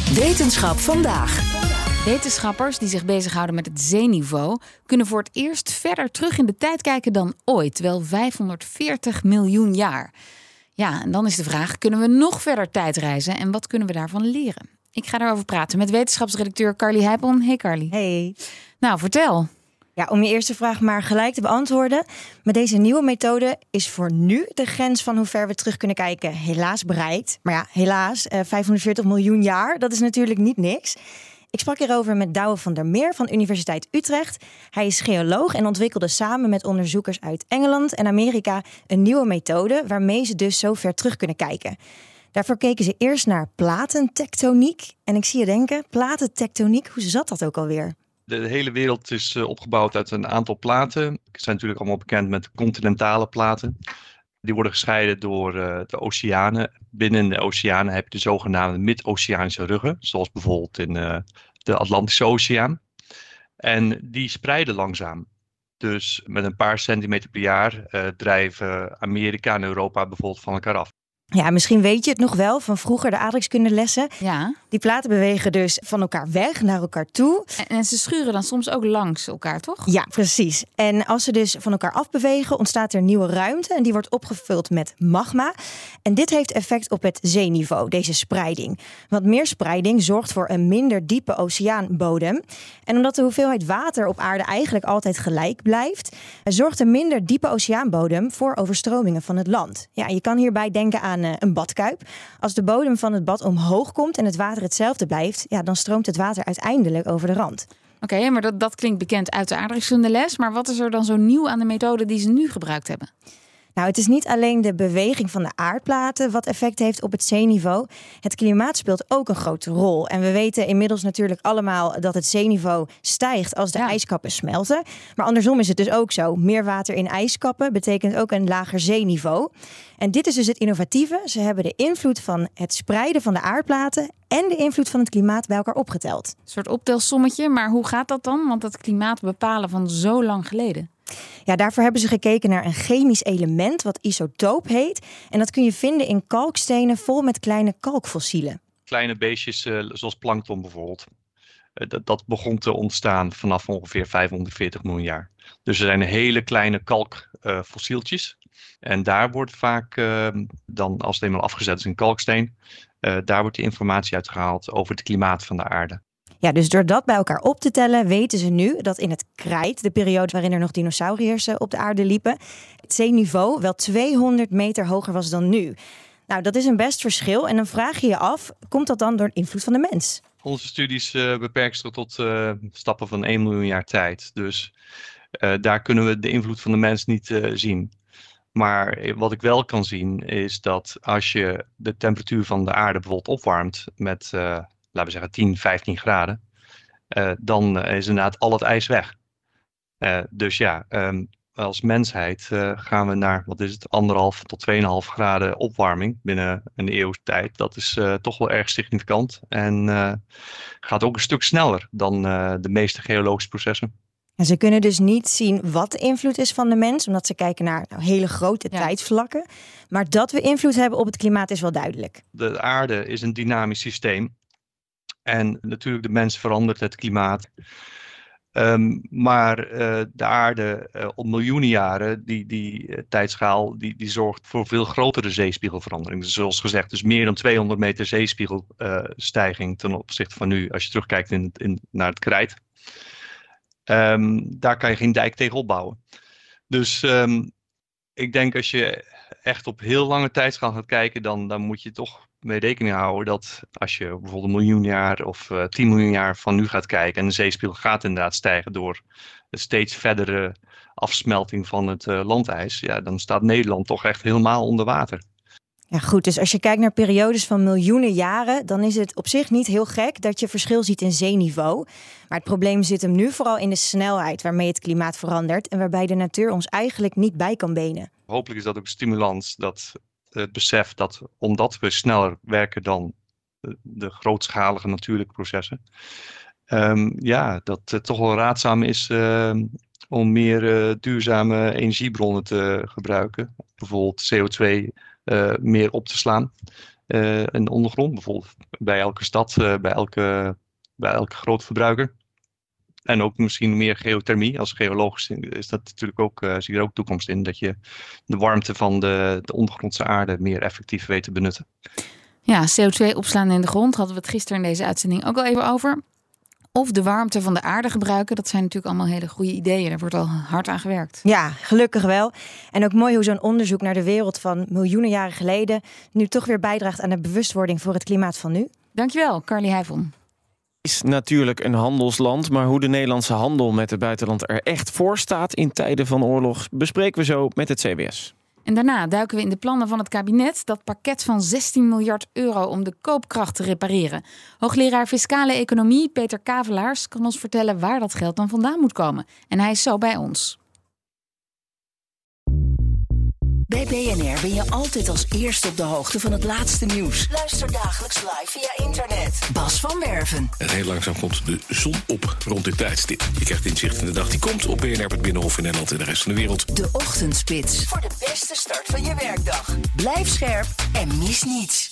Wetenschap vandaag. Wetenschappers die zich bezighouden met het zeeniveau kunnen voor het eerst verder terug in de tijd kijken dan ooit, wel 540 miljoen jaar. Ja, en dan is de vraag, kunnen we nog verder tijdreizen en wat kunnen we daarvan leren? Ik ga daarover praten met wetenschapsredacteur Carly Heijpel. Hey Carly. Hey. Nou, vertel. Ja, om je eerste vraag maar gelijk te beantwoorden. Met deze nieuwe methode is voor nu de grens van hoe ver we terug kunnen kijken helaas bereikt. Maar ja, helaas, 540 miljoen jaar, dat is natuurlijk niet niks. Ik sprak hierover met Douwe van der Meer van Universiteit Utrecht. Hij is geoloog en ontwikkelde samen met onderzoekers uit Engeland en Amerika een nieuwe methode waarmee ze dus zo ver terug kunnen kijken. Daarvoor keken ze eerst naar platentectoniek. En ik zie je denken, platentectoniek, hoe zat dat ook alweer? De hele wereld is opgebouwd uit een aantal platen. Ze zijn natuurlijk allemaal bekend met continentale platen. Die worden gescheiden door de oceanen. Binnen de oceanen heb je de zogenaamde mid-oceanische ruggen. Zoals bijvoorbeeld in de Atlantische Oceaan. En die spreiden langzaam. Dus met een paar centimeter per jaar drijven Amerika en Europa bijvoorbeeld van elkaar af. Ja, misschien weet je het nog wel van vroeger, de aardrijkskundelessen. Ja. Die platen bewegen dus van elkaar weg naar elkaar toe. En ze schuren dan soms ook langs elkaar, toch? Ja, precies. En als ze dus van elkaar afbewegen, ontstaat er nieuwe ruimte. En die wordt opgevuld met magma. En dit heeft effect op het zeeniveau, deze spreiding. Want meer spreiding zorgt voor een minder diepe oceaanbodem. En omdat de hoeveelheid water op aarde eigenlijk altijd gelijk blijft, zorgt een minder diepe oceaanbodem voor overstromingen van het land. Ja, je kan hierbij denken aan een badkuip. Als de bodem van het bad omhoog komt en het water hetzelfde blijft, ja, dan stroomt het water uiteindelijk over de rand. Oké, maar dat klinkt bekend uit de aardrijkskundeles. Maar wat is er dan zo nieuw aan de methode die ze nu gebruikt hebben? Nou, het is niet alleen de beweging van de aardplaten wat effect heeft op het zeeniveau. Het klimaat speelt ook een grote rol. En we weten inmiddels natuurlijk allemaal dat het zeeniveau stijgt als de ijskappen smelten. Maar andersom is het dus ook zo. Meer water in ijskappen betekent ook een lager zeeniveau. En dit is dus het innovatieve. Ze hebben de invloed van het spreiden van de aardplaten en de invloed van het klimaat bij elkaar opgeteld. Een soort optelsommetje, maar hoe gaat dat dan? Want dat klimaat bepalen van zo lang geleden. Ja, daarvoor hebben ze gekeken naar een chemisch element wat isotoop heet. En dat kun je vinden in kalkstenen vol met kleine kalkfossielen. Kleine beestjes zoals plankton bijvoorbeeld. Dat begon te ontstaan vanaf ongeveer 540 miljoen jaar. Dus er zijn hele kleine kalkfossieltjes. En daar wordt vaak, dan als het eenmaal afgezet is in kalksteen, daar wordt de informatie uitgehaald over het klimaat van de aarde. Ja, dus door dat bij elkaar op te tellen weten ze nu dat in het Krijt, de periode waarin er nog dinosauriërs op de aarde liepen, het zeeniveau wel 200 meter hoger was dan nu. Nou, dat is een best verschil. En dan vraag je je af, komt dat dan door invloed van de mens? Onze studies beperken zich tot stappen van 1 miljoen jaar tijd. Dus daar kunnen we de invloed van de mens niet zien. Maar wat ik wel kan zien is dat als je de temperatuur van de aarde bijvoorbeeld opwarmt met, laten we zeggen, 10, 15 graden, dan is inderdaad al het ijs weg. Dus ja, als mensheid gaan we naar, 1,5 tot 2,5 graden opwarming binnen een eeuw tijd. Dat is toch wel erg significant en gaat ook een stuk sneller dan de meeste geologische processen. En ze kunnen dus niet zien wat de invloed is van de mens, omdat ze kijken naar hele grote tijdsvlakken. Maar dat we invloed hebben op het klimaat is wel duidelijk. De aarde is een dynamisch systeem. En natuurlijk de mens verandert het klimaat. Maar de aarde op miljoenen jaren, die tijdschaal, die zorgt voor veel grotere zeespiegelverandering. Dus zoals gezegd, dus meer dan 200 meter zeespiegelstijging ten opzichte van nu, als je terugkijkt naar het Krijt. Daar kan je geen dijk tegen opbouwen. Dus ik denk als je echt op heel lange tijdschaal gaat kijken, dan moet je toch mee rekening houden dat als je bijvoorbeeld 1 miljoen jaar of 10 miljoen jaar van nu gaat kijken en de zeespiegel gaat inderdaad stijgen door de steeds verdere afsmelting van het landijs, ja, dan staat Nederland toch echt helemaal onder water. Ja, goed. Dus als je kijkt naar periodes van miljoenen jaren, dan is het op zich niet heel gek dat je verschil ziet in zeeniveau. Maar het probleem zit hem nu vooral in de snelheid waarmee het klimaat verandert en waarbij de natuur ons eigenlijk niet bij kan benen. Hopelijk is dat ook een stimulans, dat het besef dat omdat we sneller werken dan de grootschalige natuurlijke processen, dat het toch wel raadzaam is om meer duurzame energiebronnen te gebruiken. Bijvoorbeeld CO2 meer op te slaan. in de ondergrond. Bijvoorbeeld bij elke stad, bij elke groot verbruiker. En ook misschien meer geothermie. Als geologisch is dat natuurlijk ook, zie je er ook toekomst in. Dat je de warmte van de ondergrondse aarde meer effectief weet te benutten. Ja, CO2 opslaan in de grond hadden we het gisteren in deze uitzending ook al even over. Of de warmte van de aarde gebruiken. Dat zijn natuurlijk allemaal hele goede ideeën. Daar wordt al hard aan gewerkt. Ja, gelukkig wel. En ook mooi hoe zo'n onderzoek naar de wereld van miljoenen jaren geleden nu toch weer bijdraagt aan de bewustwording voor het klimaat van nu. Dankjewel, Carly Heijvon. Is natuurlijk een handelsland, maar hoe de Nederlandse handel met het buitenland er echt voor staat in tijden van oorlog, bespreken we zo met het CBS. En daarna duiken we in de plannen van het kabinet, dat pakket van 16 miljard euro om de koopkracht te repareren. Hoogleraar Fiscale Economie Peter Kavelaars kan ons vertellen waar dat geld dan vandaan moet komen. En hij is zo bij ons. Bij BNR ben je altijd als eerste op de hoogte van het laatste nieuws. Luister dagelijks live via internet. Bas van Werven. En heel langzaam komt de zon op rond dit tijdstip. Je krijgt inzicht in de dag die komt op BNR, het Binnenhof in Nederland en de rest van de wereld. De Ochtendspits. Voor de beste start van je werkdag. Blijf scherp en mis niets.